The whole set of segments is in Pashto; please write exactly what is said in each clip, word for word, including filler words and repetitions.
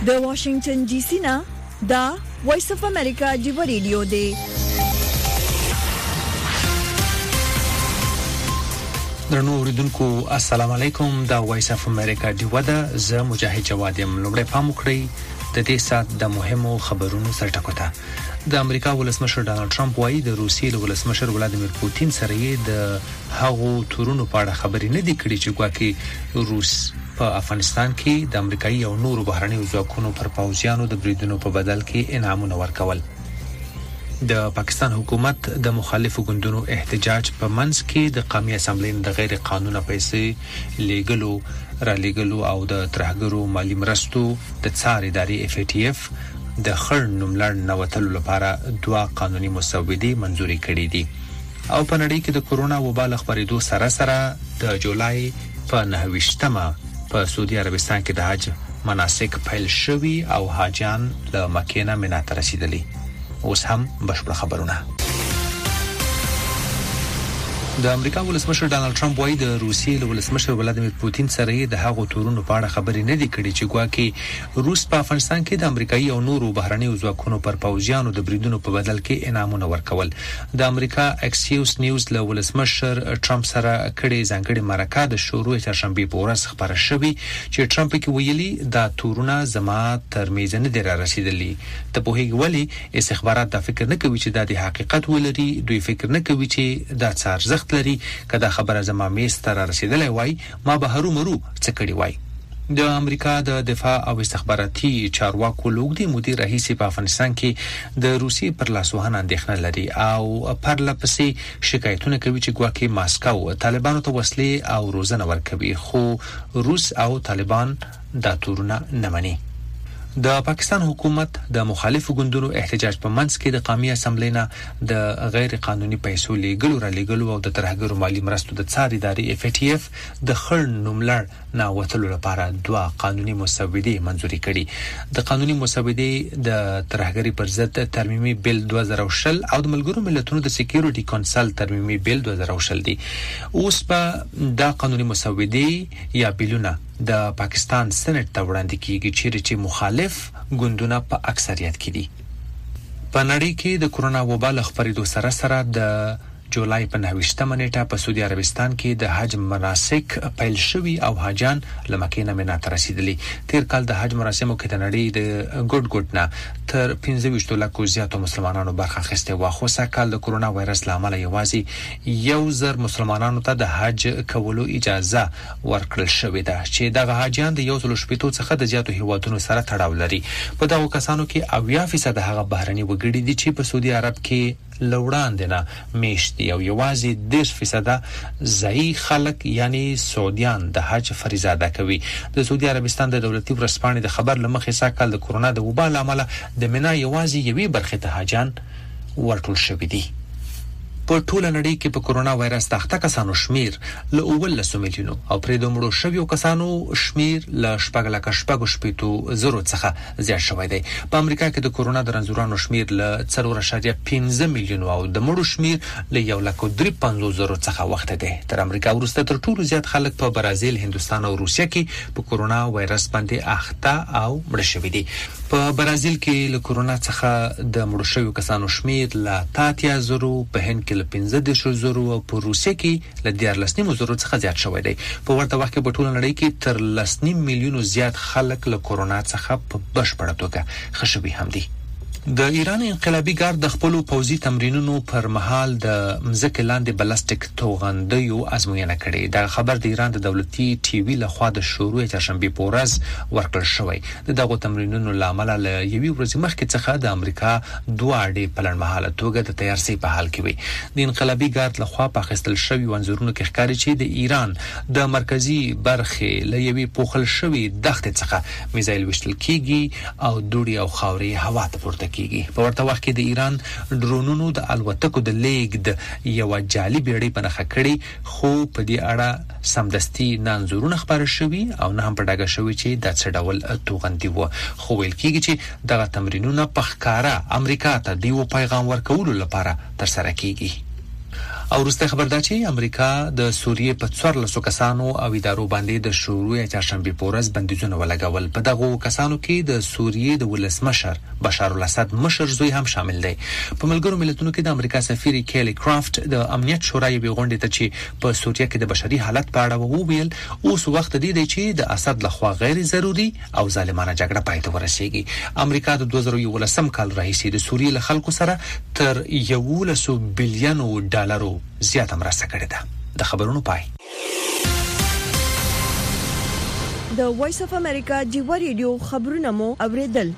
د واشنگټن ډي سي نه دا وایس اف امریکا دی ریډیو دی. درنو اوریدونکو السلام علیکم. دا وایس اف امریکا دی ودا ز مجاهد جواد یم. لومړی پام وکړئ د دې سات د مهمو خبرونو سرټکوته. د امریکا ولسمشر ډانلډ ټرمپ وايي د روسیې له ولسمشر ولادیمیر پوتین سره یې د هغو تورونو په اړه خبرې نه دي کړې چې ګواکې روس په افغانستان کې د امریکایي او نورو بهرنیو ځواکونو پر پوځیانو د بریدونو په بدل کې انعامونه ورکول. د پاکستان حکومت د مخالفو ګوندونو احتجاج په منځ کې د قومي اسمبلی د غیر قانوني پیسې لیګلو را لیګلو او د ترهګرو مالی مرستو د څار ادارې اف ای ټی اف د خړ نوملړ نوتلو لپاره دوه قانوني مسودې منزوري کړې دي. او په نړۍ کې د کورونا وبا خبرېدو سره سره د جولای په نهویشتمه په سعودي عربستان کې د حج مناسک پیل شوي او حاجیان له مکې نه منا ته رسیدلي. اوس هم بشپړ خبرونه. د امریکا ولسمشر ډانلډ ټرمپ وايي د روسیې له ولسمشر ولادیمیر پوتین سره د هغو تورونو په اړه خبرې نه دي کړې چې ګواکې روس په افغانستان کې د امریکایي او نورو بهرنیو ځواکونو پر پوځیانو د بریدونو په بدل کې انعامونه ورکول. د امریکا اکسیوس نیوز له ولسمشر ټرمپ سره کړي ځانګړي مرکه د شروع چهارشنبه په ورځ خبره شوې چې ټرمپ کې ویلي دا تورونه زما تر میز نه دي را رسیدلي. ته په هیڅ ولی استخبارات دا فکر نه کوي چې دا د حقیقت ولري. دوی فکر نه کوي چې دا څارزخ لري. کدا خبره زما میز تر رسیدلای وای ما به هرو مرو څه کړی وای. د امریکا د دفاع او استخباراتي چارواکو لوګدي مدیر رئیس په افغانستان کې د روسي پر لاسوهنه اندېښنه لري او پر لپسې شکایتونه کوي چې ګواکې ماسکو طالبانو ته وسلې او روزنه ورکوي خو روس او طالبان دا تورونه نه مني. د پاکستان حکومت د مخالفو ګوندونو احتجاج په منځ کې د قومي اسمبلی نه د غیر قانوني پیسو لیګلو را لیګلو او د ترهګرو مالی مرستو د څار ادارې اف ای ټی اف د خړ نوملړ نه وتلو لپاره دوه قانوني مسودې منزوري کړي. د قانوني مسودې د ترهګری پر ضد ترمیمي بیل دوه زره او شل او د ملګرو ملتونو د سکیورټي کونسل ترمیمي بیل دوه زره او شل دي. اوس په دا قانوني مسودې یا بیلونه د پاکستان سېنات ته وړاندې کیږي چې مخالف ګوندونه په اکثریت کې دي. په نړۍ کې د کورونا وبا خبرېدو سره سره د جولای په نهویشتمه نیټه په سعودي عربستان کې د حج مناسک پیل شوي او حاجیان له مکې نه منا ته رسیدلي. تیر کال د حج مراسمو کې د نړۍ د ګډ ګډ نه تر پنځه ویشت لکو زیاتو مسلمانانو برخه اخیستې وه خو سږکال د کورونا وایرس له امله یوازې یو زر مسلمانانو ته د حج کولو اجازه ورکړل شوې ده چې دغه حاجیان د یو سل شپږ څخه د زیاتو هیوادونو سره تړاو لري. په دغو کسانو کې اویا فیصد هغه بهرني وګړي دي چې په سعودي عرب کې لوړاندې نه میشت او یوازې دېرش فیصد ځایي خلک یعنی سعودیان د حج فریضه ادا کوي. د سعودي عربستان د دولتي ورځپاڼې د خبر لمخې ساکال د کورونا د وبا له امله د مینا یوازې یوې برخې ته حاجیان ورټول شوي دي. په ټوله نړۍ کې په کورونا وایرس تخته کسانو شمیر له اول میلیونو او پرې د مړو شویو کسانو شمیر له شپږ لک شپږ شپېتو زرو څخه زیات شوی دی. په امریکا کې د کورونا د رنځورانو شمیر له څلور اعشاریه پنځه میلیونو او د مړو شمیر له یو لک درې پنځوس زرو څخه وخت دی. تر امریکا وروسته تر ټولو زیات خلک په برازیل، هندستان او روسیه کې په کورونا وایرس باندې اخته او مړ شوي دي. په برازیل کې له کورونا څخه د مړو شویو کسانو شمیر له اتیا زرو، په هند کې له پنځه دېرش زرو او په روسیه کې له دیارلس نیم زرو څخه زیات شوی دی. په ورته وخت کې په ټوله نړۍ کې تر لس نیم میلیونو زیات خلک له کورونا څخه په بشپړه توګه ښه شوي هم دي. د ایران انقلابي ګارد د خپل پوځي تمرینونو پر مهال د مځکې لاندې بلستیک توغندیو ازموینه کړې. دا خبر د ایران د دولتي ټي وي لخوا د شروع چهارشنبه په ورځ ورکړل شوی. د دغه تمرینونو لامل له یوې ورځې مخکې څخه د امریکا دوه اډې په لړمحاله توګه د تیارسي په حال کې وي. د انقلابي ګارد لخوا په اخیستل شوی منظورونو کې ښکاري چې د ایران د مرکزی برخې له یوې پوښل شوی دښتې څخه میزایل وشتل کیږي او دوړي او خاورې هوا ته پورته کیږي. په ورته وخت کې د ایران ډرونونو د الوتکو د لیږد یو جعلي بیړۍ په نښه کړې، خو په دې اړه سمدستي نانزورونه خبره شوي او نه هم په ډاګه شوي چې دا څه ډول توغندي و. خو ویل کیږي چې دغه تمرینونه په ښکاره امریکا ته د یو پیغام ورکولو لپاره ترسره کیږي. او وروسته خبر دا چې امریکا د سوریې په څوارلسو کسانو او ادارو باندې د شروع یا چهارشنبه په ورځ بندیزونه ولګول. په دغه کسانو کې د سوریې د ولسمشر بشار الاسد مشر زوی هم شامل دی. په ملګرو ملتونو کې د امریکا سفیر کیلی کرافت د امنیت شورا یوې غونډې ته چې په سوریه کې د بشري حالت په اړه وویل اوس وخت دی چې د اسد لخوا غیر ضروري او ظالمانه جګړه پای ته ورسیږي. امریکا د دوه زره یولسم کال راهیسې د سوریې له خلکو سره تر یولس بلین ډالرو زیاته مرسته کړې ده. د خبرونو پای. د وایس اف امریکا جیو ریډیو خبرونه مو اوریدل.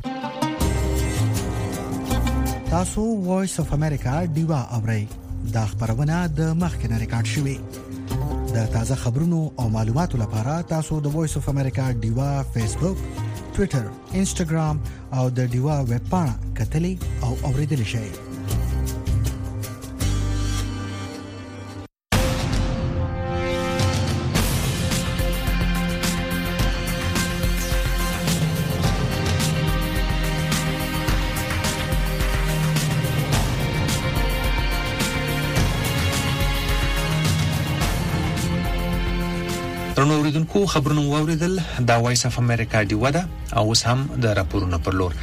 تاسو وایس اف امریکا دیوا اورئ. دا خبرونه د مخکنه ریکارډ شوې. د تازه خبرونو او معلوماتو لپاره تاسو د وایس اف امریکا دیوا فیسبوک، ټوئیټر، انسټاګرام او د دیوا ویب پاڼه کتلي او اوریدل شئ. ترنو اوریدونکو خبرونه واوریدل. دا وایس اف امریکا دی ودا او اوس هم د راپورونو پر لور.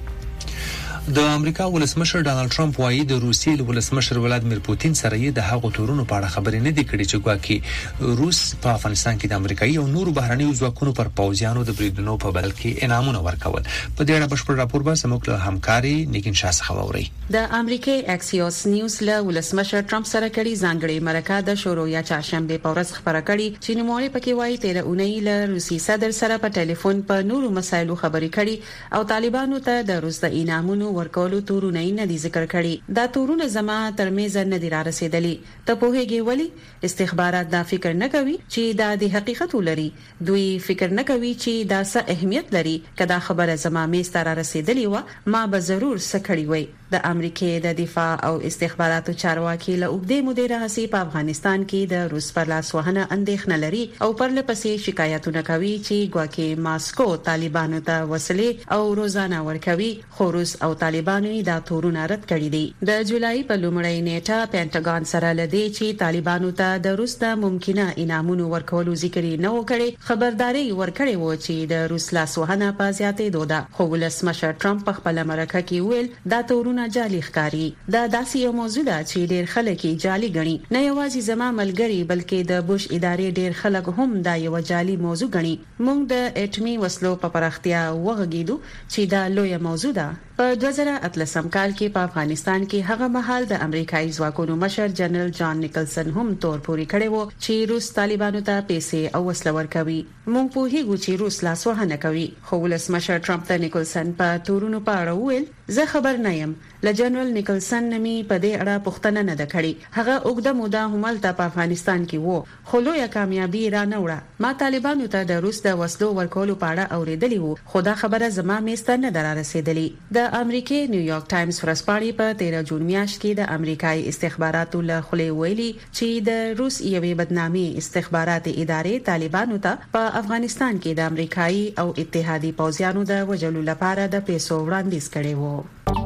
د امریکا ولسمشر ډانلډ ټرمپ وايي د روسیې ولسمشر ولادمیر پوتین سره یې د هغو تورونو په اړه خبرې نه دي کړې چې ګواکې روس په افغانستان کې د امریکایي او نورو بهرنیو ځواکونو پر پوځیانو د بریدونو په بدل کې انعامونه ورکول. په دې اړه بشپړ راپور به زموږ له همکاري نیکین شاه څخه واوري. د امریکای اکسیوس نیوز له ولسمشر ټرمپ سره کړي ځانګړي مرکه د شروع یا چهارشنبه په ورځ خبره کړي چې نوموړي پکې وايي تیر اونۍ له روسي صدر سره په ټلیفون په نورو مسایلو خبرې کړي او طالبانو ته د روس د انعامونو ورکولو تورونه نه دي ذکر کړي. دا تورونه زما ترمنځ نه دي را رسیدلي. ته په هیګي ولی استخبارات دا فکر نه کوي چې دا د حقیقت ولري. دوی فکر نه کوي چې دا څه اهمیت لري. کدا خبره زما مې ستاره رسیدلې و ما به ضرور سکړی وای. د امریکای د دفاع او استخباراتو چارواکي له اوږدې مودې راهیسې په افغانستان کې د روس پر لاس وهنه اندېښنه لري او پر لپسې شکایتونه کوي چې ګواکې ماسکو طالبانو ته وسلې او روزانه ورکوي. خو روس او طالبانو دا تورونه رد کړي دي. د جولای په لومړۍ نیټه پینټاګون سره لدی چې طالبانو ته د روس د ممکنه انعامونو ورکولو ذکر نه وکړي خبرداري ورکړي و چې د روس لاس وهنه په زیاتې دوده. خو ولسمشر ټرمپ په خپل مرکه کې ویل دا تورونه جعلي ښکاري. دا داسې یو موضوع ده چې ډېر خلک یې جعلي ګڼي. نه یوازې زما ملګری بلکې د بوش ادارې ډېر خلک هم دا یو جعلي موضوع ګڼي. موږ د اټمي وسلو په پراختیا وغږیدو چې دا لوی موضوع ده. په دوه زره اتلسم کال کې په افغانستان کې هغه مهال د امریکایي ځواکونو مشر جنرال جان نیکلسن هم تور پوري کړی وو چې روس طالبانو ته پیسې او وسله ورکوي. موږ په هیڅ چې روس لاس وهنه کوي. خو ولسمشر ټرمپ ته نیکلسن په تورونو په اړه وویل زه خبر نه یم. له جنرال نیکلسن نمی په دې اړه پوښتنه نه ده کړې. هغه اوږده موده همالته په افغانستان کې وو خو لویه کامیابی را نه وړه. ما طالبانو ته د روس د وسلو ورکولو په اړه اوریدلی وو خو دا خبره زما میسته نه در رسیدلی. د امریکای نیویارک ټایمز ورځپاڼې په تیره جون میاشت کې د امریکایي استخباراتو له خلې ویلي چې د روس یوې بدنامي استخبارات ادارې طالبانو ته په افغانستان کې د امریکایي او اتحادي پوځیانو د وژلو لپاره د پیسو وړاندیز کړي وو.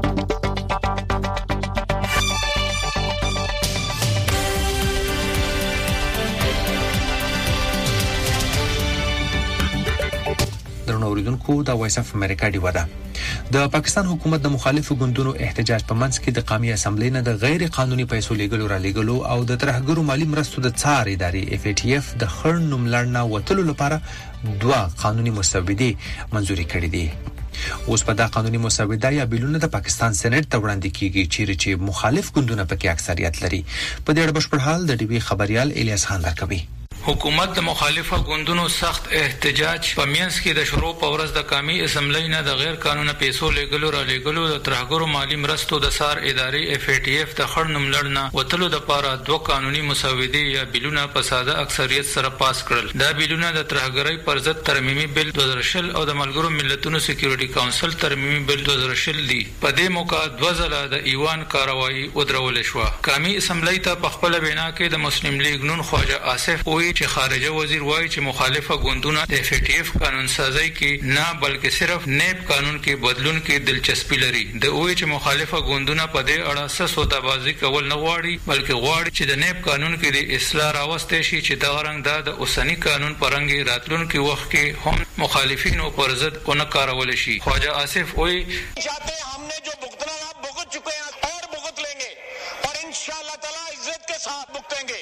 اوریدونکو دا وایس اف امریکا دی ودا. د پاکستان حکومت د مخالفو ګوندونو احتجاج په منځ کې د قومي اسمبلی نه د غیر قانوني پیسو لیږلو را لیږلو او د ترهګرو مالی مرستو د څار ادارې اف ای ټی اف د خړ نوملړ نه وتلو لپاره دوه قانوني مسودې منزوري کړې دي. اوس په دا قانوني مسوده یا بیلونه د پاکستان سېنات ته وړاندې کیږي چې مخالف ګوندونه پکې اکثریت لري. په دې اړه بشپړ حال د ډي بي خبريال الیاس خان درکوي. حکومت د مخالفه ګوندونو سخت احتجاج په مینس کې د شروع په ورځ د قومي اسمبلی نه د غیر قانوني پیسو لیږلو را لیږلو د ترهګرو مالی مرستو د سار ادارې اف ای ټی اف د خړ نوملړ نه وتلو د پاره دوه قانوني مسودې یا بیلونه په ساده اکثریت سره پاس کړل. دا بیلونه د ترهګرۍ پر ضد ترمیمي بیل دوه زره شل او د ملګرو ملتونو سکیورټي کونسل ترمیمي بیل دوه زره شل دي. په دې موقع دوه ځله د ایوان کاروایی ودرول شو. قومي اسمبلی ته په خپل وینا کې د مسلم لیگ نون خواجه آصف وی وایي چې خارجه وزیر وایي چې مخالفه ګوندونه د اف ای ټی اف قانون سازی کې نه بلکې صرف نیب قانون کې بدلون کې دلچسپي لري. د وایي چې مخالفه ګوندونه په دې اړه څه سودابازي کول نه غواړي بلکې غواړي چې د نیب قانون کې د اصلاح راوستي شي چې د غرنګ دا د اوسنی قانون پرنګي راتلونکي وخت کې هم مخالفینو پر ضد اون کارول شي. خواجه آصف وایي چاہتے ہیں ہم نے جو بھگتنا آپ بھگت چکے ہیں اور بھگت لیں گے اور انشاءاللہ تعالی عزت کے ساتھ بھگتیں گے.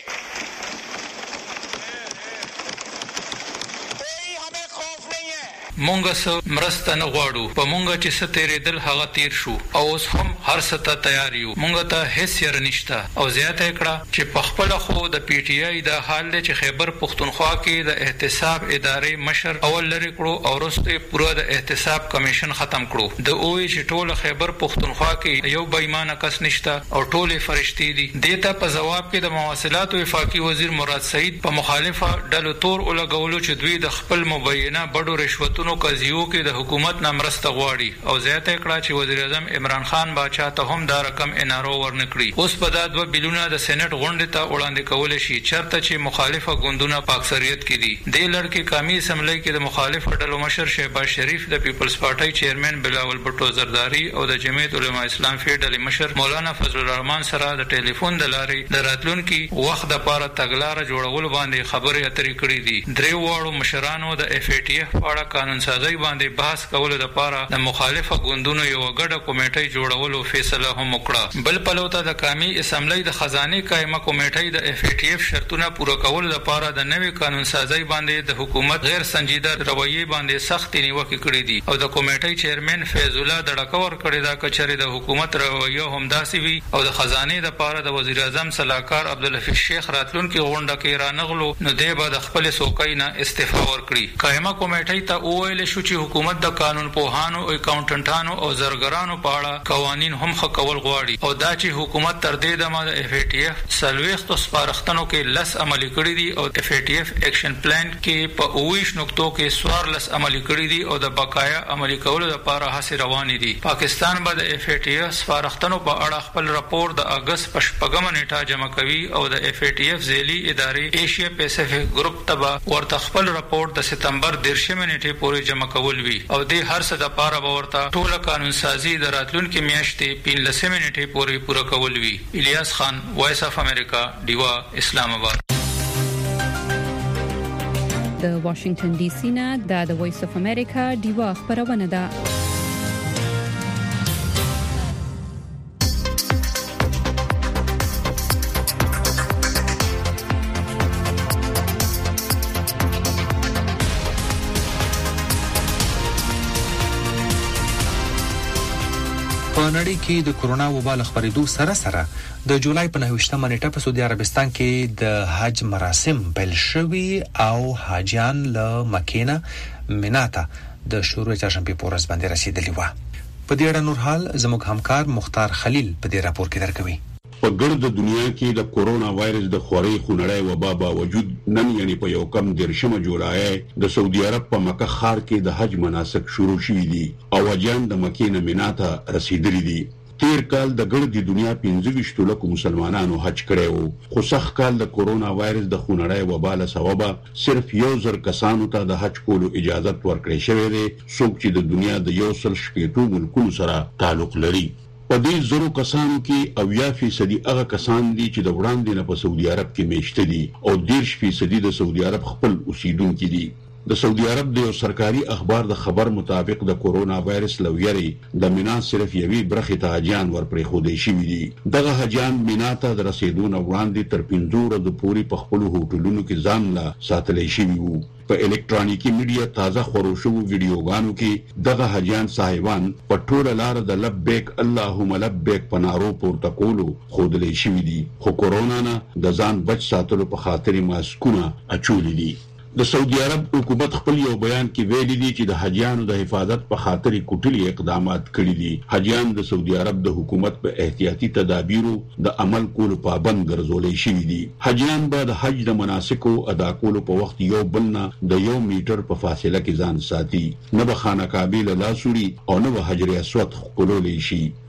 کوئی ہمیں خوف نہیں ہے. مونږ سره مرسته نه غواړو په مونږ چې ستېرې دل هغه تیر شو او اوس هم هر څه ته تیار یو. مونږ ته هیڅ ير نشته او زیاته کړه چې په خپل خو د پی ټی آی د حال چې خیبر پختونخوا کې د احتساب ادارې مشر اول لري کړو او وروسته پوره د احتساب کمیشن ختم کړو. د اوې چې ټول خیبر پختونخوا کې یو بېمانه کس نشته او ټول فرشتي دي. دیتا په جواب کې د مواصلات او وفاقي وزیر مراد سعید په مخالفه ډلو تور ولګولو چې دوی د خپل مبینه بډو رشوتونو قضیو کې د حکومت نه مرسته غواړي او زیاته کړه چې وزیر اعظم عمران خان باچا ته هم دا رقم انارو ورنکړي. اوس په دا دوه بیلونه د سېنات غونډې ته وړاندې کول شي چرته چې مخالفه ګوندونه په اکثریت کې دي. د لړکې قومي اسمبلی کې د مخالف ډلو مشر شهباز شریف د پیپلز پارټي چیرمن بلاول بټو زرداری او د جمعیت علماء اسلام فی ډلې مشر مولانا فضل الرحمن سره د ټلیفون د لارې د راتلونکي وخت لپاره تګلارې جوړول باندې خبرې اترې کړې دي. درې واړو مشرانو د اف ای ټی اف په اړه قانون سازی باندې بحث کولو لپاره د مخالفه ګوندونو یو غړه کمیټه جوړولو فیصله هم وکړه. بل پلوته د قومي اسمبلی د خزانه قائمه کمیټې د اف ای ټی اف شرطونه پوره کولو لپاره د نوي قانون سازی باندې د حکومت غیر سنجیده رویه باندې سخت نیوکه کړې دي او د کمیټې چیرمن فیض الله دړکور کړی دا کچري د حکومت رویه هم داسي وي او د خزانه لپاره د وزیر اعظم صلاحکار عبدالحفیظ شیخ راتلونکي غونډه کې رانغلو نو دی به د خپل سوکای نه استعفا ورکړي. قائمه کمیټې ته وویل شو چې حکومت د قانون پوهانو او اکاونټنټانو او زرګرانو په اړه قوانین هم خکول غواړي او دا چې حکومت تر دې دمه د اف ای ټی اف سلويخت سپارښتنو کې لس عملي کړي دي او اف ای ټی اف اکشن پلان کې په اویش نقطو کې سوار لس عملي کړي دي او د بقایا عملي کولو لپاره هڅې روانې دي. پاکستان به د اف ای ټی اف سپارښتنو په اړه خپل راپور د اگست په شپږمه نیټه جمع کوي او د اف ای ټی اف ځېلي ادارې ایشیا پیسفیک ګروپ ته ورته خپل راپور د سپتمبر دیرشمه نیټه پورې جمع کول وی او د هر څه د پاره باورته ټول قانون سازي د راتلونکو میاشتې پنځلسمه نیټه پورې پوره کول وی. الیاس خان، وایس اف امریکا، دیوا، اسلام آباد. د واشنگټن ډي سي نه د وایس اف امریکا دیوا خبرونه ده. په نړۍ کې د کورونا وبا له خپرېدو سره سره د جولای په نهمه نیټه په سعودي عربستان کې د حج مراسم پیل شوي او حاجیان له مکې نه مینا ته د شروع چهارشنبه په ورځ باندې رسیدلي وو. په دې اړه نور حال زموږ همکار مختار خلیل په دې راپور کې درکوي. په ګرد دنیا کې د کورونا وایرس د خوري خونړی وبا باوجود نن یعنی په یو کم دیرشمه جولای د سعودي عرب په مکه ښار کې د حج مناسک شروع شوي دي او حاجیان د مکې نه مینا ته رسیدلي دي. تیر کال د ګرد دنیا پنځه ویشت لکه مسلمانانو حج کړی وو خو سخت کال د کورونا وایرس د خونړی وبا له سببه صرف یو زر کسانو ته د حج کولو اجازه ورکړې شوې ده څوک چې د دنیا د یو سل شپږ ملکونو سره تعلق لري. په دې زرو کسانو کې اویا فیصدي هغه کسان دي چې د وړاندې نه په سعودي عرب کې میشته دي او دیرش فیصدي د سعودي عرب خپل اوسیدونکي دي. د سعودي عرب د یو سرکاري اخبار د خبر مطابق د کورونا وایرس لویری د مینا صرف یوې برخې ته حاجیان ورپرې خودي شوي دي. دغه حاجیان مینا ته د رسیدو نه وړاندې تر پنځه ورځې پورې په خپل هوټلونو کې ځان لا ساتلی شوي وو. په الکترونیکی میډیا تازه خورو شوو ویډیوګانو کې دغه حاجیان صاحبان په ټوله لار د لبیک اللهم لبیک په نارو پورته کولو خودلی شوي دي خو کورونا نه د ځان بچ ساتلو په خاطر ماسکونه اچولي دي. د سعودي عرب حکومت خپل یو بیان کې ویلي دي چې د حاجیانو د حفاظت په خاطر کوټلي اقدامات کړي دي. حاجیان د سعودي عرب د حکومت په احتیاطي تدابیرو د عمل کولو پابند ګرځولې شوي دي. حاجیان به د حج د مناسکو ادا کولو په وخت یو بل نه د یو میټر په فاصله کې ځان ساتي، نه به خانه کعبه له لاسوري او نه به حجر اسود خولولې شي.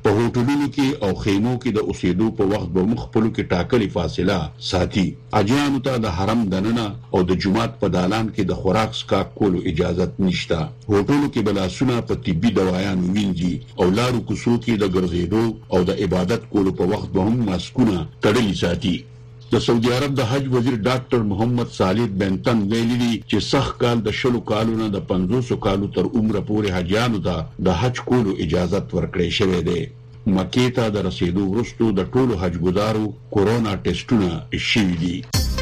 په هوټلونو کې او خیمو کې د اوسېدو په وخت به مخبلو کې ټاکلي فاصله ساتي. اجانو ته د حرم دننه او د جمعات په دالان کې د خوراک سکاک کولو اجازه نشته. هوټلونو کې بلاسونه په طبي دوايانو وینځي او لارو کوڅو کې د ګرځېدو او د عبادت کولو په وخت به هم ماسکونه تړلي ساتي. د سعودي عرب د حج وزیر ډاکټر محمد صالح بن تن ویلي چې سخت کال د شلو کالونو د پنځوس کالو تر عمره پورې حجانو ته د حج کولو اجازه ورکړې شوې ده. مکې ته د رسیدو وروسته د ټولو حج ګزارو کورونا ټیسټونه شوي دي.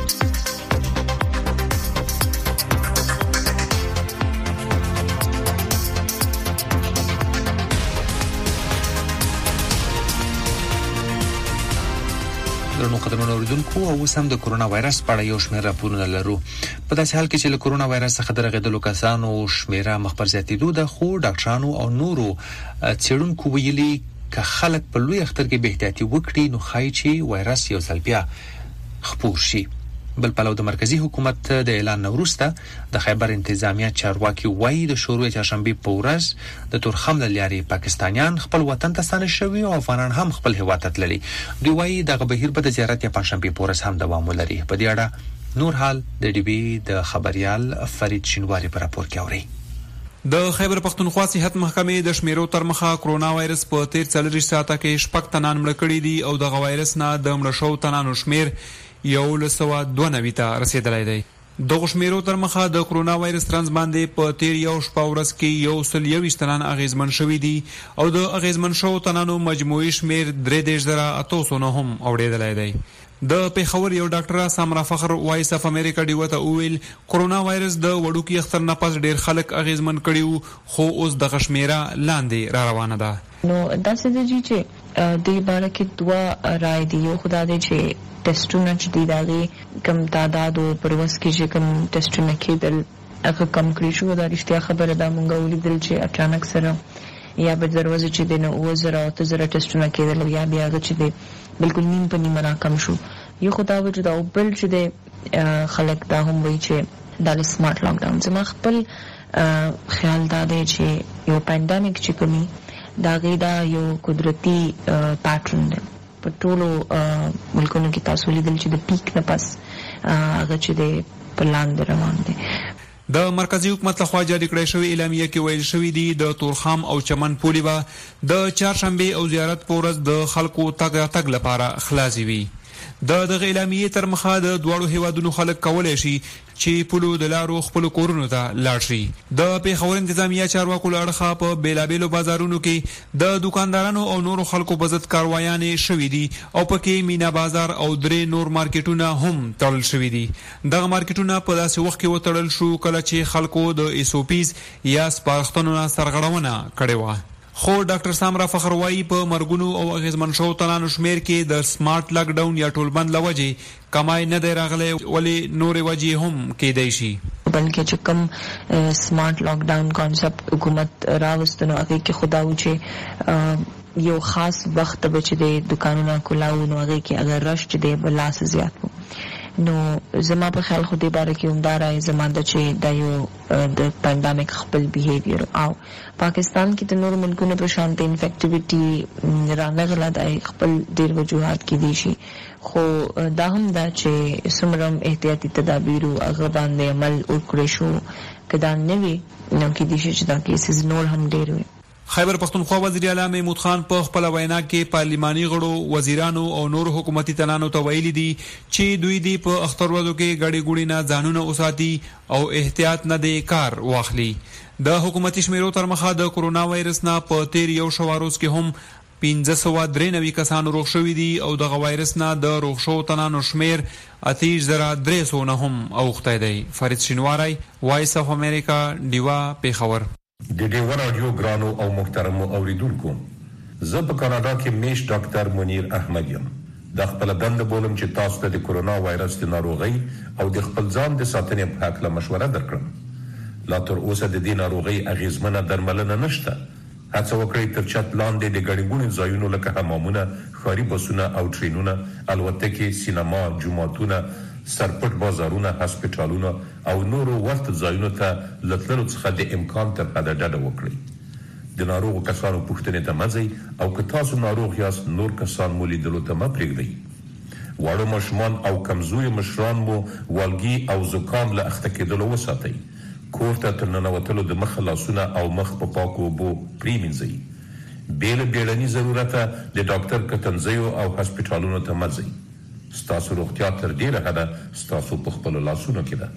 نو قدمونو اوریدونکو او سم د کورونا وایرس په اړه یو شمېر راپورونه لرو. په داسې حال کې چې له کورونا وایرس څخه درغېدلو کسانو شمیره مخبر زیاتېدو د خو ډاکټرانو او نورو څېړونکو ویلي ک خلک په لوی اختر کې به احتیاطي وکړي نو خای چې وایرس یو ځل بیا خپور شي. بل پلو د مرکزی حکومت د اعلان وروسته د خیبر انتظامیه چارواکي وایي د شروع چهارشنبه په ورځ د تورخم له لارې پاکستانیان خپل وطن ته ستانه شوي او افغانان هم خپل هیواد ته تللي. دوی وایي دغه بهیر به د زیارت یا پنځشنبه په ورځ هم دوام ولري. په دې اړه نور حال د ډي بي د خبريال فرید شینواری په راپور کې اوري. د خیبر پختونخوا صحت محکمې د شمیرو تر مخه کرونا وایرس په تیر څلور ساعته کې شپږ تنان مړ کړي دي او د وایرس نه د مړ شو تنانو شمیر یو لسوا دوه نوي ته رسیدلی دی. د شمیرو تر مخه د کرونا وایرس ترنځ باندې په تیر یو شپه ورځ کې یو سل یوویشت تنان اغیزمن شوي دي او د اغیزمن شو تنانو مجموعي شمیر درې دېرش زره اته سوه هم اوریدلی دی. د پیښور یو ډاکټر سامرا فخر وایس اف امریکا ډیو ته ویل کرونا وایرس د وړوکی اختر نه پس ډیر خلک اغیزمن کړیو خو اوس د غشمیره لاندې را روانه ده. نو داسې د جی چې د باره کې دوا رائے دی یو خدا دې چې ټیسټونه چې دی داغه کم تعداد او پروس کې چې کم ټیسټونه کېدل هغه کم کړی شو. دا رښتیا خبره ده. مونږ ولیدل چې اچانک سره یا به دروازه چې دنه او زره او زره ټیسټونه کېدل یا بیا هغه چې دی بالکل نیم په نیمه راکم شو. یو خدا وجود او بل چې دی خلک دا هم وایي چې دا سمارټ لاک ډاون زما خپل خیال دا دی چې یو پاندیمیک چې کومي دا غیدا یو قدرتی پیټرن دی په ټولو ملکونو کې. تاسو لیدل چې د پیک نه پس هغه چې دی په لاندې روان دی. د مرکزی حکومت لخوا جاری کړی شوی اعلامیه کې ویل شوی دی د تورخم او چمن پولی به د چهارشنبه او زیارت په ورځ د خلکو تګ راتګ لپاره خلاص وي. د دغه اعلامیه تر مخه د دوړو هیوادونو خلک کولای شي چې پلو د لارو خپل کورونو ته لاړ شي. د پیښور انتظامیه چارواکو لړخه په بیلابیلو بازارونو کې د دکاندارانو او نورو خلکو په ضد کاروایانې شوې دي او پکې مینا بازار او درې نور مارکیټونه هم تړل شوي دي. دغه مارکیټونه په داسې وخت کې وتړل شو کله چې خلکو د ایسوپیز یا سپارښتنو نه سرغړونه کړې وه. خو ډاکټر سامرا فخر وایي په مرګونو او اغیزمن شو تنانو شمیر کې د سمارټ لاک ډاون یا ټولبند لوجې کمای نه دی راغلی ولې نورې وجې هم کېدای شي. بلکې چې کوم سمارټ لاک ډاون کانسپټ حکومت راوستنو هغه کې خدا و چې یو خاص وخت به چې د دکانونو کولاو نو هغه کې اگر رش چې دی بلاس زیات وو. نو زما په خیال خو دې باره کې همدارای زما د چې د یو د پاندیمیک خپل بیهیویر او پاکستان کې د نور ملکونو په شان د انفیکټیویټي رانغله د خپل ډیر وجوهات کې دي شي خو دا هم دا چې سمرم احتیاطي تدابیر او هغه باندې عمل وکړي شو کدا نه وي نو کې دي چې دا کیسز نور هم ډیر وي. خیبر پختونخوا وزیر اعلی محمود خان په خپل وینا کې پارلیماني غړو وزیرانو او نور حکومتي تنانو ته ویلي دي چې دوی دی په اختر ورځو کې غړي ګوړي نه ځانونه اوساتي او احتیاط نه دی کار واخلي. د حکومتي شمیرو تر مخه د کورونا وایرس نه په تیر یو شواروز کې هم پنځه سوه درې نوي کسان روغ شوي دي او د وایرس نه د روغ شو تنانو شمیر اتیش زره درې سوه نه هم اوختی دی. فرید شینواری وایس اف امریکا ډیوا پیښور. د ډیوه رادیو ګرانو او محترمو اوریدونکو زه په کاناډا کې میش ډاکټر منیر احمد یم. د خپل دند بولم چې تاسو ته د کورونا وایرس د ناروغي او د خپل ځان د ساتنې په اړه مشوره درکړم. لا تر اوسه د دې ناروغي اغیزمنه درملنه نشته. هڅه وکړئ تر چت لاندې د ګڼګوڼې ځایونو لکه حمامونه، ښاري بسونه او ټرینونه، الوتکې، سینما، جوماتونه، سرپټ بازارونه، هسپټالونه او نورو ورته ځایونو ته لتللو څخه د امکان تر حده ډډه وکړئ. د ناروغ کسانو پوښتنې ته مزي او که تاسو ناروغ یاست نور کسان مو لیدلو ته مه پرېږدئ. واړه ماشومان او کمزوري مشران مو والګي او زکام له اخته کېدلو وساتئ. کور ته تر ننوتلو د مخ لاسونه او مخ په پاکو اوبو پرېمینځئ. بیل بیړني ضرورته د ډاکټر کتنځیو او هسپټالونو ته مزي. ستاسو روغتیا تر ډیره حده ستاسو په خپل لاسونو کې ده.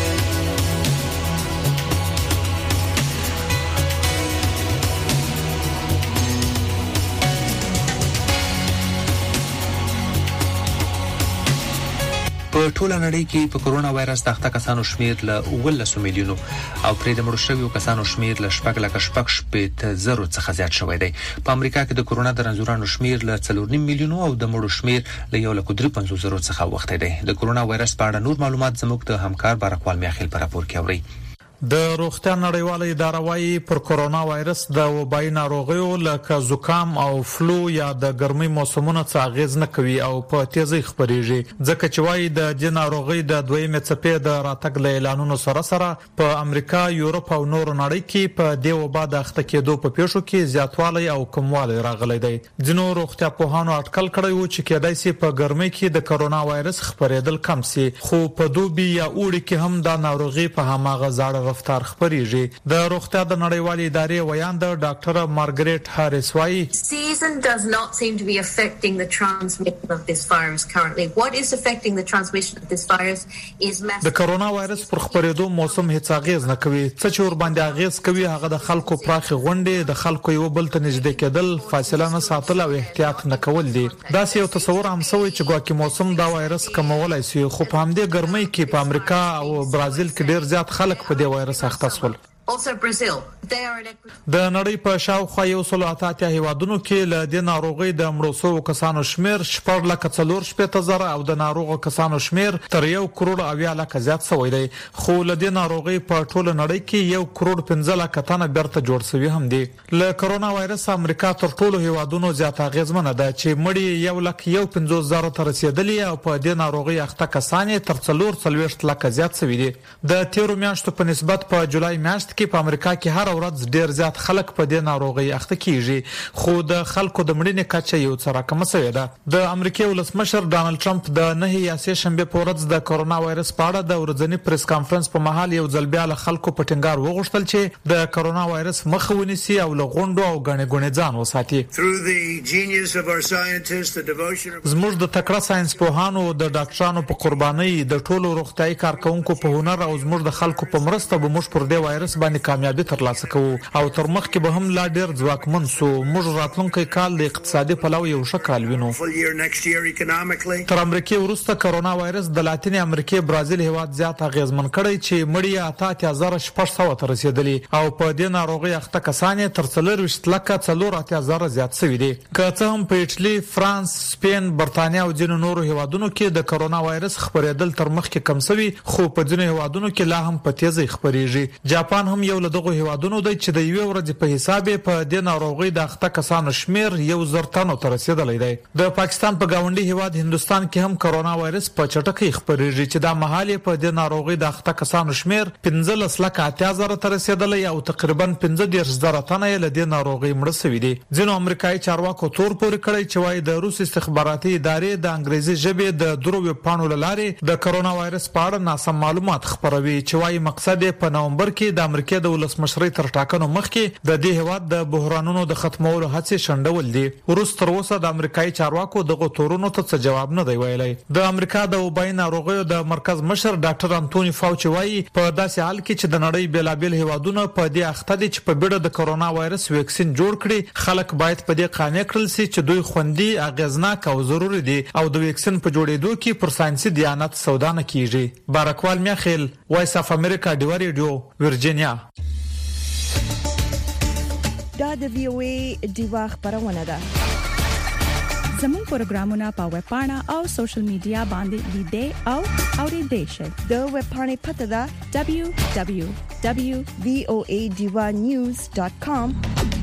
په ټوله نړۍ کې په کورونا وایرس د اخته کسانو شمیر له ولس میلیونو او پرې د مړو شویو کسانو شمیر له شپږ لکه شپږ شپېته زرو څخه زیات شوی دی. په امریکا کې د کورونا د رنځورانو شمیر له څلور نیم میلیونو او د مړو شمیر له یو لک درې پنځوس زرو څخه وخته دی. د کورونا وایرس په اړه نور معلومات زموږ د همکار بارکوال میاخیل پر راپور کې اوري. د روغتیا نړیواله اداره وايي پر کورونا وایرس د وبایي ناروغیو لکه زکام او فلو یا د ګرمۍ موسمونو څخه اغیز نه کوي او په تیزی خبريږي. ځکه چې وايي د دې ناروغي د دویمې څپې د راتګ له اعلانونو سره سره په امریکا، یورپ او نور نړۍ کې په دې وبا د اخته کېدو په پیښو کې زیاتوالی او کموالی راغلی دی. ځینو روغتیا پوهانو اټکل کړی و چې کېدای شي په ګرمۍ کې د کورونا وایرس خبرېدل کم شي، خو په دوبي یا اوړي کې هم دا ناروغي په هماغه زاړه رفتار خبريږي. د روغتیا د نړیوالې ادارې ویاند ډاکټر مارګریټ هاریس وايي season does not seem to be affecting the transmission of this virus currently. What is affecting the transmission of this virus is mass. د کورونا وایرس پر خبرېدو موسم هیڅ اغیز نه کوي. څه چې ور باندې اغیز کوي هغه د خلکو پراخي غونډې، د خلکو یو بل ته نږدې کېدل، فاصله نه ساتل او احتیاط نه کول دي. دا یو تصور هم سوی چې ګواکې موسم دا وایرس کمولای شي، خو په همدې ګرمۍ کې په امریکا او برازیل کې ډیر زیات خلک په دې وایرس اخته شول. Also Brazil, they are an د نړۍ په شاوخوا یو سل اتیا هیوادونو کې له د ناروغي د مړو شوو کسانو شمیر شپږ لک څلور شپېته زره او د ناروغو کسانو شمیر تر یو کروڑ اویا لک زیات شوی دی. خو له د ناروغي په ټوله نړۍ کې یو کروڑ پنځه لک تنه برته جوړ شوی هم دی. له کورونا وایرس امریکا تر ټولو هیوادونو زیات اغیزمنه ده چې مړی یو لک یو پنځوس زره تر رسیدلی او په د ناروغي اخته کسان تر څلور څلوېښت لک زیات شوی دي. د تیرو میاشتو په نسبت په جولای میاشت کې په امریکا کې هر ورځ ډیر زیات خلک په دې ناروغي اخته کیږي، خو د خلکو د مړینې کچه یو څه راکمه شوې ده. د امریکای ولسمشر ډانلډ ټرمپ د نه یا سه شنبه په ورځ د کورونا وایرس په اړه د ورځنی پریس کانفرنس په مهال یو ځل بیا له خلکو په ټینګار وغوښتل چې د کورونا وایرس مخه ونیسي او له غونډو او غنې غنې ځان وساتي. زموږ د تکړه ساينس پوهانو، د ډاکټرانو په قربانۍ، د ټولو روغتيایي کارکونکو په هنر او زموږ د خلکو په مرسته به موږ پر دې وایرس باندې کامیابی ترلاسه کوو او تر مخکې به هم لا ډیر ځواکمن سو. موږ راتلونکي کال د اقتصادي پلوه یو ښه کال وینو. تر امریکای وروسته کورونا وایرس د لاتین امریکای برازیل هیواد زیات اغیزمن کړی چې مړی اتیا زره شپږ سوه تر رسیدلی او په دې ناروغي اخته کسان تر څلوېښت لک څلور اتیا زره زیات شوي دي. که څه هم په ایټالي، فرانس، سپین، برتانیا او ځینو نورو هیوادونو کې د کورونا وایرس خبرېدل تر مخکې کم شوي، خو په ځینو هیوادونو کې لا هم په تیزی خبرېږي. جاپان هم یو له دغه هیوادونو دی چې د یوې ورځې په حساب په دې ناروغي د اخته کسانو شمیر یو زر تنو ته رسیدلی دی. د پاکستان په گاونډي هیواد هندستان کې هم کورونا وایرس په چټکۍ خبرېږي چې دا مهال په دې ناروغي د اخته کسانو شمیر پنځلس لک اتیا زره ته رسیدلی او تقریبا پنځه دېرش زره تنه له دې ناروغي مړه شوي دي. ځینو امریکایي چارواکو تور پورې کړی چې وايي د روس استخباراتي ادارې د انګریزي ژبې د درو ویبپاڼو له لارې د کورونا وایرس په اړه ناسم معلومات خپروي چې وايي مقصد یې په نومبر کې د امریکا د ولسمشرۍ تر ټاکنو مخکې د دې هیواد د بحرانونو د ختمولو هڅې شنډول دي. وروسته تر اوسه د امریکایي چارواکو دغه تورونو ته څه جواب نه دی ویلی. د امریکا د وبایي ناروغیو د مرکز مشر ډاکټر انټونی فاوچي وايي په داسې حال کې چې د نړۍ بیلابیل هیوادونه په دې اخته دي چې په بیړه د کورونا وایرس ویکسین جوړ کړي، خلک باید په دې قانع کړل شي چې دوی خوندي، اغیزناک او ضروري دي او د ویکسین په جوړېدو کې پر ساينسي دیانت سودا نه کیږي. بارکوال میاخیل، وایس اف امریکا، ډیوا ریډیو، ورجینیا. دا د وی او ای ډیوا خبرونه ده. زموږ پروګرامونه په ویب پاڼه او سوشل میډیا باندې لیدئ او اوریدئ شئ. د ویب پاڼې پته ده دبليو دبليو دبليو ډاټ وی او ای ډیوا نیوز ډاټ کام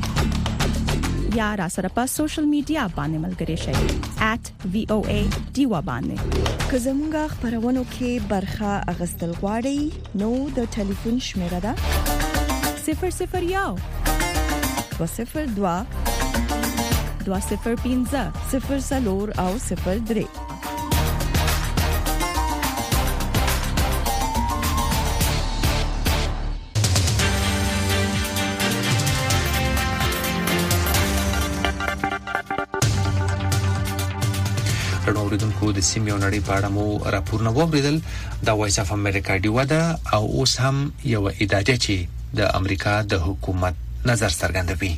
یا را سره په سوشل میډیا باندې ملګري شئ at وی او ای ډیوا باندې. که زموږ خبرونو کې برخه اغستل غواړئ نو د ټلیفون شمیره ده صفر صفر یو دوه صفر دوه دوه صفر پنځه صفر څلور او صفر درې. اوریدونکو د سیمې او نړۍ په اړه مو راپورونه واوریدل. د وایس اف امریکا ډیوا ده او اوس هم یو اداره چې د امریکا د حکومت نظر څرګندوي.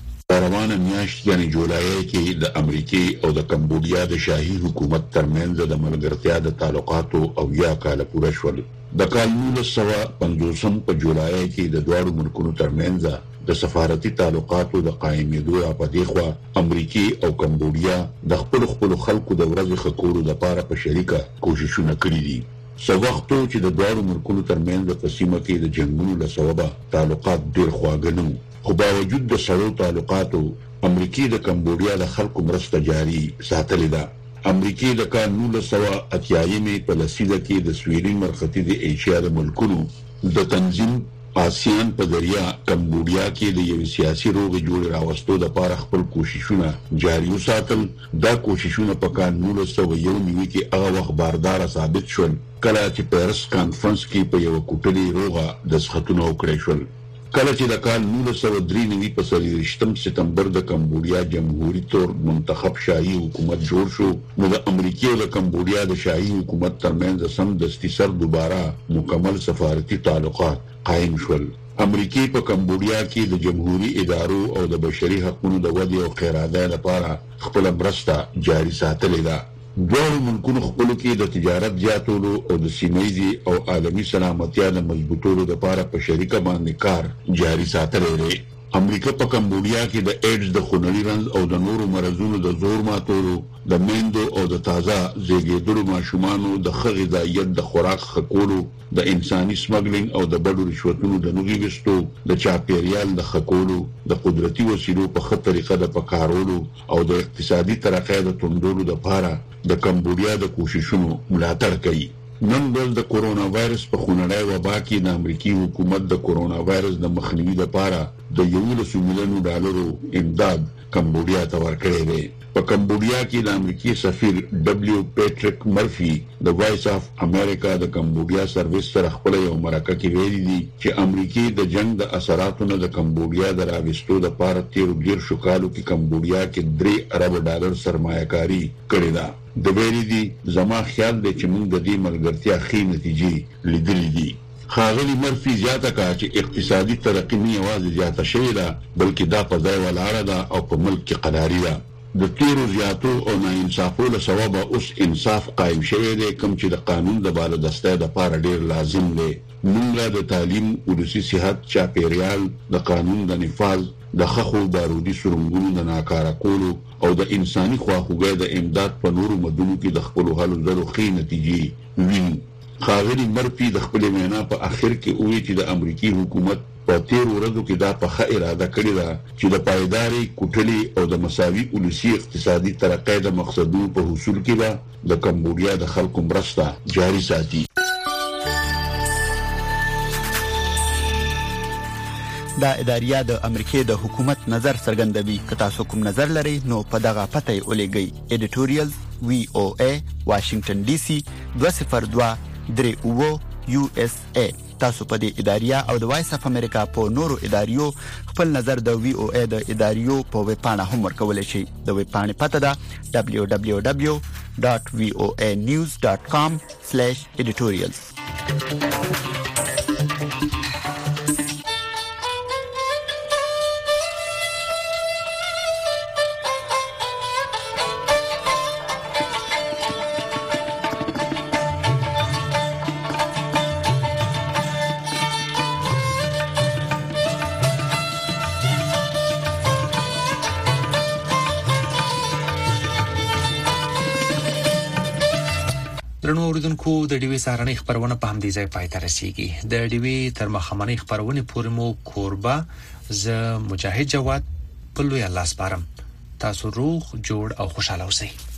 روانه میاشت یعنی جولای کې د امریکای او د کمبودیا د شاهي حکومت ترمنځ د ملګرتیا د تعلقاتو او یا کال پوره شول. د کال نولس سوه پنځوس په جولای کې د دوه ملکونو ترمنځ د سفارتي تعلقاتو د قائمېدو په دیخوا امریکای او کمبودیا د خپل خپل خلکو د ورځې خکولو لپاره په شریکه کوششونه کړې دي. څو وخت چې د دوه ملکونو ترمنځ په سیمه کې د جنگونو له سببه تعلقات ډېر خواږه نه، خو باوجود د سړو تعلقاتو امریکای د کمبودیا د خلکو مرسته جاري ساتلې ده. امریکای د کال نولس سوه اتیا په لسیزه کې د سویډن مرکزي د ایشیا د ملکونو د تنظیم آسیان په ذریعہ کمبودیا کې د یو سیاسي روغې جوړې راوستو لپاره خپل کوششونه جاري وساتل. دا کوششونه په کال نولس سوه یو کې هغه وخت باردار ثابت شول کله چې پیرس کانفرنس کې په یو کوټلي روغه د سختونو وکړې شول. کله چې د کال نولس سوه درې په څلوېښتم سپتمبر د کمبودیا جمهوریت تور منتخب شاهي حکومت جوړ شو، نو د امریکای او د کمبودیا د شاهي حکومت ترمنځ سم دستي سر دوباره مکمل سفارتي تعلقات قائم شول. امریکای په کمبودیا کې د جمهوریت ادارو او د بشري حقوقو د ودې او خیراتۍ لپاره خپل مرسته جاري ساتلې ده. دوه ملکونو خپل کې د تجارت زیاتولو او د سیمایي او عالمي سلامتیا د مضبوطولو لپاره په شریکه باندې کار جاري ساتلی دی. امریکا په کمبودیا کې د ایډز د خونړي رنځ او د نورو مرزونو د زور ماتولو، د میندو او د تازه زیږیدلو ماشومانو د ښه غذایت د خوراک ښه کولو، د انساني سمګلینګ او د بډو رشوتونو د نغې ویستو، د چاپیریال د ښه کولو، د قدرتي وسیلو په ښه طریقه د پکارولو او د اقتصادي ترقۍ د توندولو لپاره د کمبودیا د کوششونو ملاتړ کوي. نن ورځ د کورونا وایرس په خونړۍ وبا کې د امریکای حکومت د کورونا وایرس د مخنیوي لپاره د یولسو میلیونو ډالرو امداد کمبودیا ته ورکړی دی. په کمبودیا کې د امریکای سفیر ډبلیو پیټریک مرفي د وایس اف امریکا د کمبودیا سرویس سره خپل یو مرکه کې ویلي دي چې امریکای د جنگ د اثراتو نه د کمبودیا د راوستو لپاره تیر ډیر شو کالو کې کمبودیا کې درې ارب ډالر سرمایه‌کاري کړې ده. د ویلي دي زما خیال دی چې موږ د دې ملګرتیا ښې نتیجې لیدلې دي. ښاغلي مرفي زیاته کړه چې اقتصادي ترقي نه یوازې زیاته شوې ده بلکې دا په ځای ولاړه ده او په ملک کې قراري ده. د تیرو زیاتو او ناانصافو له سببه اوس انصاف قائم شوی دی، کوم چې د قانون د بالادستۍ لپاره ډیر لازم دی. موږ د تعلیم، ولسي صحت، چاپیریال، د قانون د نفاذ، د خخو بارودي سرنګونو د ناکاره کولو او د انساني خواخوږۍ د امداد په نورو مدونو کې د خپلو هلو ځلو ښې نتیجې وینو. ښاغلي مرفي د خپلې وینا په اخر کې وویل چې د امریکای حکومت په تیرو ورځو کې دا په ښه اراده کړې ده چې د پایداري کوټلي او د مساوي ولسي اقتصادي ترقۍ د مقصدونو په حصول کې به د کمبودیا د خلکو مرسته جاري ساتي. دا اداریه د امریکای د حکومت نظر څرګندوي. که تاسو کوم نظر لرئ نو په دغه پته یې ولېږئ. ایډیټوریال وی او ای واشنگټن ډي سي دوه صفر دوه درې اوه یو اس ای. تاسو په دې اداریه او د وایس اف امریکا په نورو اداریو خپل نظر د وی او ای د اداریو په ویب پاڼه هم ورکولی شئ. د ویب پاڼې پته ده دبلیو دبلیو دبلیو ډاټ وی او ای نیوز ډاټ کام سلیش ایډیټوریالز. درنو اوریدونکو د ډیوی سهارنۍ خبرونه په همدې ځای پای ته رسیږي. د ډیوی تر مخامنۍ خبرونه پورې مو کوربه ز مجاهد جواد په لوی الله سپارم. تاسو روغ جوړ او خوشاله اوسئ.